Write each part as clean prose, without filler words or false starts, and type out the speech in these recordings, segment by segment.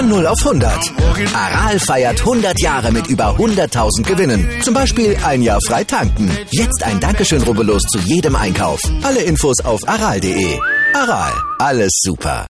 Von 0 auf 100. Aral feiert 100 Jahre mit über 100.000 Gewinnen. Zum Beispiel ein Jahr frei tanken. Jetzt ein Dankeschön, rubbellos zu jedem Einkauf. Alle Infos auf aral.de. Aral, alles super.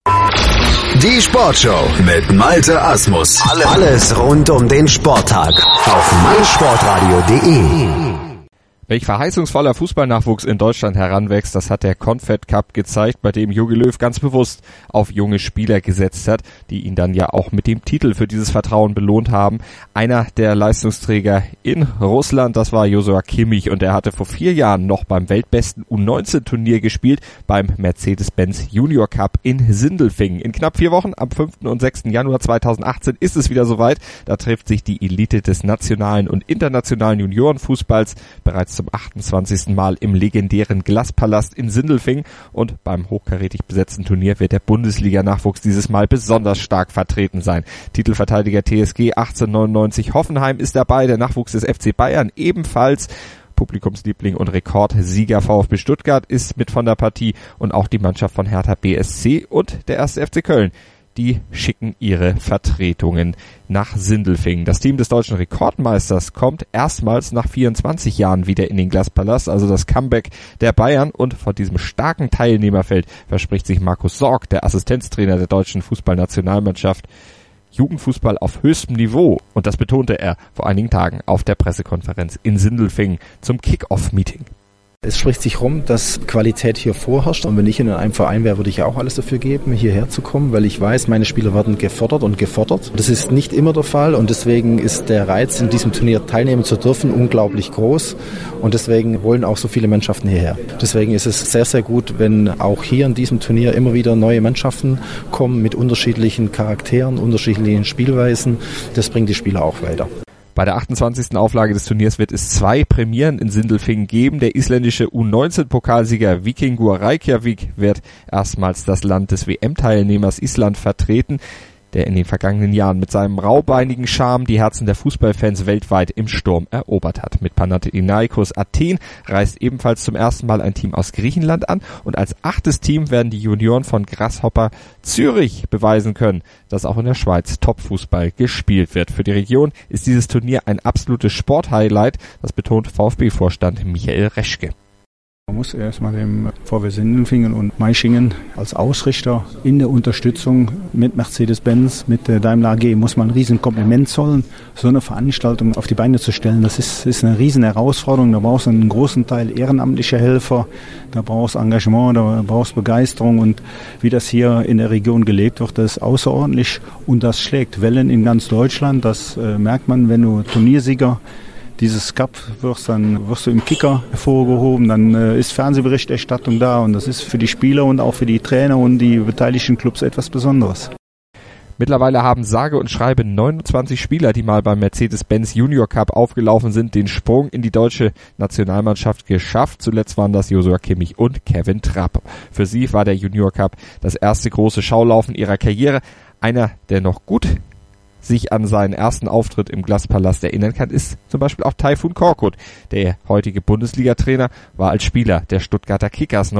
Die Sportshow mit Malte Asmus. Alles rund um den Sporttag auf meinsportradio.de. Welch verheißungsvoller Fußballnachwuchs in Deutschland heranwächst, das hat der Confed Cup gezeigt, bei dem Jogi Löw ganz bewusst auf junge Spieler gesetzt hat, die ihn dann ja auch mit dem Titel für dieses Vertrauen belohnt haben. Einer der Leistungsträger in Russland, das war Joshua Kimmich, und er hatte vor 4 Jahren noch beim weltbesten U19-Turnier gespielt, beim Mercedes-Benz Junior Cup in Sindelfingen. In knapp 4 Wochen, am 5. und 6. Januar 2018, ist es wieder soweit. Da trifft sich die Elite des nationalen und internationalen Juniorenfußballs bereits zum 28. Mal im legendären Glaspalast in Sindelfingen, und beim hochkarätig besetzten Turnier wird der Bundesliga-Nachwuchs dieses Mal besonders stark vertreten sein. Titelverteidiger TSG 1899 Hoffenheim ist dabei, der Nachwuchs des FC Bayern ebenfalls. Publikumsliebling und Rekordsieger VfB Stuttgart ist mit von der Partie, und auch die Mannschaft von Hertha BSC und der 1. FC Köln. Die schicken ihre Vertretungen nach Sindelfingen. Das Team des deutschen Rekordmeisters kommt erstmals nach 24 Jahren wieder in den Glaspalast, also das Comeback der Bayern, und von diesem starken Teilnehmerfeld verspricht sich Markus Sorg, der Assistenztrainer der deutschen Fußballnationalmannschaft, Jugendfußball auf höchstem Niveau, und das betonte er vor einigen Tagen auf der Pressekonferenz in Sindelfingen zum Kick-Off-Meeting. Es spricht sich rum, dass Qualität hier vorherrscht, und wenn ich in einem Verein wäre, würde ich auch alles dafür geben, hierher zu kommen, weil ich weiß, meine Spieler werden gefördert und gefordert. Das ist nicht immer der Fall, und deswegen ist der Reiz, in diesem Turnier teilnehmen zu dürfen, unglaublich groß, und deswegen wollen auch so viele Mannschaften hierher. Deswegen ist es sehr, sehr gut, wenn auch hier in diesem Turnier immer wieder neue Mannschaften kommen mit unterschiedlichen Charakteren, unterschiedlichen Spielweisen. Das bringt die Spieler auch weiter. Bei der 28. Auflage des Turniers wird es 2 Premieren in Sindelfingen geben. Der isländische U19-Pokalsieger Víkingur Reykjavik wird erstmals das Land des WM-Teilnehmers Island vertreten, der in den vergangenen Jahren mit seinem raubeinigen Charme die Herzen der Fußballfans weltweit im Sturm erobert hat. Mit Panathinaikos Athen reist ebenfalls zum ersten Mal ein Team aus Griechenland an, und als 8. Team werden die Junioren von Grasshopper Zürich beweisen können, dass auch in der Schweiz Top-Fußball gespielt wird. Für die Region ist dieses Turnier ein absolutes Sporthighlight, das betont VfB-Vorstand Michael Reschke. Man muss erstmal dem VfB Sindelfingen und Meichingen als Ausrichter in der Unterstützung mit Mercedes-Benz, mit der Daimler AG, muss man ein riesen Kompliment zollen, so eine Veranstaltung auf die Beine zu stellen. Das ist eine riesen Herausforderung. Da brauchst du einen großen Teil ehrenamtliche Helfer, da brauchst du Engagement, da brauchst du Begeisterung, und wie das hier in der Region gelebt wird, das ist außerordentlich, und das schlägt Wellen in ganz Deutschland. Das merkt man, wenn du Turniersieger dieses Cup wirst du im Kicker hervorgehoben, dann ist Fernsehberichterstattung da, und das ist für die Spieler und auch für die Trainer und die beteiligten Clubs etwas Besonderes. Mittlerweile haben sage und schreibe 29 Spieler, die mal beim Mercedes-Benz Junior Cup aufgelaufen sind, den Sprung in die deutsche Nationalmannschaft geschafft. Zuletzt waren das Joshua Kimmich und Kevin Trapp. Für sie war der Junior Cup das erste große Schaulaufen ihrer Karriere. Einer, der noch gut sich an seinen ersten Auftritt im Glaspalast erinnern kann, ist zum Beispiel auch Tayfun Korkut. Der heutige Bundesliga-Trainer war als Spieler der Stuttgarter Kickers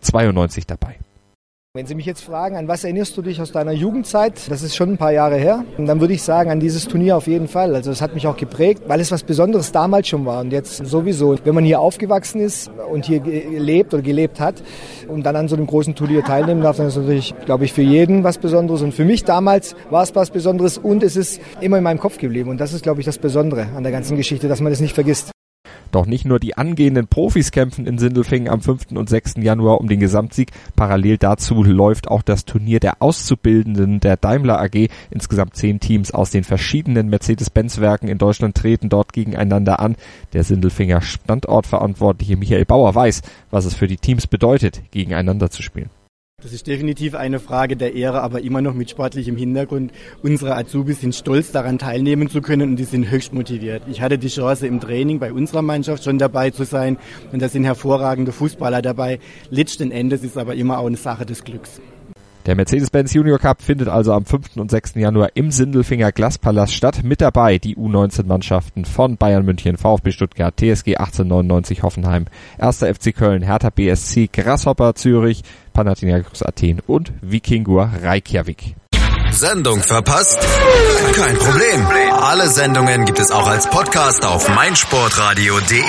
1992 dabei. Wenn Sie mich jetzt fragen, an was erinnerst du dich aus deiner Jugendzeit, das ist schon ein paar Jahre her, dann würde ich sagen, an dieses Turnier auf jeden Fall. Also es hat mich auch geprägt, weil es was Besonderes damals schon war und jetzt sowieso. Wenn man hier aufgewachsen ist und hier lebt oder gelebt hat und dann an so einem großen Turnier teilnehmen darf, dann ist das natürlich, glaube ich, für jeden was Besonderes. Und für mich damals war es was Besonderes, und es ist immer in meinem Kopf geblieben. Und das ist, glaube ich, das Besondere an der ganzen Geschichte, dass man das nicht vergisst. Doch nicht nur die angehenden Profis kämpfen in Sindelfingen am 5. und 6. Januar um den Gesamtsieg. Parallel dazu läuft auch das Turnier der Auszubildenden der Daimler AG. Insgesamt 10 Teams aus den verschiedenen Mercedes-Benz-Werken in Deutschland treten dort gegeneinander an. Der Sindelfinger Standortverantwortliche Michael Bauer weiß, was es für die Teams bedeutet, gegeneinander zu spielen. Das ist definitiv eine Frage der Ehre, aber immer noch mit sportlichem Hintergrund. Unsere Azubis sind stolz, daran teilnehmen zu können, und die sind höchst motiviert. Ich hatte die Chance, im Training bei unserer Mannschaft schon dabei zu sein, und da sind hervorragende Fußballer dabei. Letzten Endes ist aber immer auch eine Sache des Glücks. Der Mercedes-Benz Junior Cup findet also am 5. und 6. Januar im Sindelfinger Glaspalast statt. Mit dabei die U19-Mannschaften von Bayern München, VfB Stuttgart, TSG 1899 Hoffenheim, 1. FC Köln, Hertha BSC, Grasshopper Zürich, Panathinaikos Athen und Víkingur Reykjavik. Sendung verpasst? Kein Problem. Alle Sendungen gibt es auch als Podcast auf meinsportradio.de.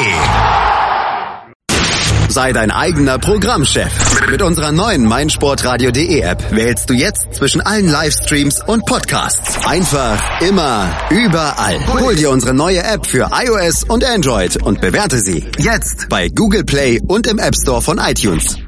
Sei dein eigener Programmchef. Mit unserer neuen meinsportradio.de App wählst du jetzt zwischen allen Livestreams und Podcasts. Einfach, immer, überall. Hol dir unsere neue App für iOS und Android und bewerte sie jetzt bei Google Play und im App Store von iTunes.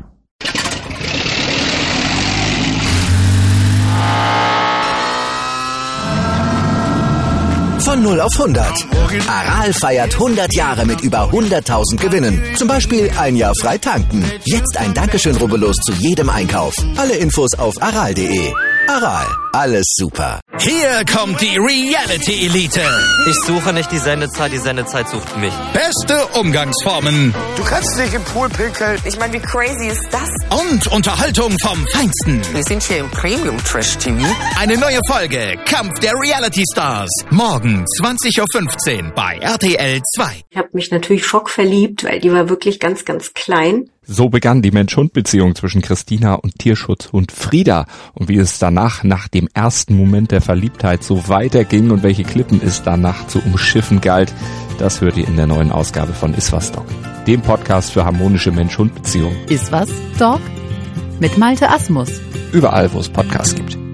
Von 0 auf 100. Aral feiert 100 Jahre mit über 100.000 Gewinnen. Zum Beispiel ein Jahr frei tanken. Jetzt ein Dankeschön, rubbellos zu jedem Einkauf. Alle Infos auf aral.de. Aral, alles super. Hier kommt die Reality Elite. Ich suche nicht die Sendezeit sucht mich. Beste Umgangsformen. Du kannst nicht im Pool pinkeln. Ich meine, wie crazy ist das? Und Unterhaltung vom Feinsten. Wir sind hier im Premium Trash TV. Eine neue Folge Kampf der Reality Stars. Morgen 20.15 Uhr bei RTL 2. Ich habe mich natürlich schockverliebt, weil die war wirklich ganz, ganz klein. So begann die Mensch-Hund-Beziehung zwischen Christina und Tierschutzhund Frieda. Und wie es danach, nach dem ersten Moment der Verliebtheit, so weiterging und welche Klippen es danach zu umschiffen galt, das hört ihr in der neuen Ausgabe von Iswas Dog, dem Podcast für harmonische Mensch-Hund-Beziehungen. Iswas Dog mit Malte Asmus. Überall, wo es Podcasts gibt.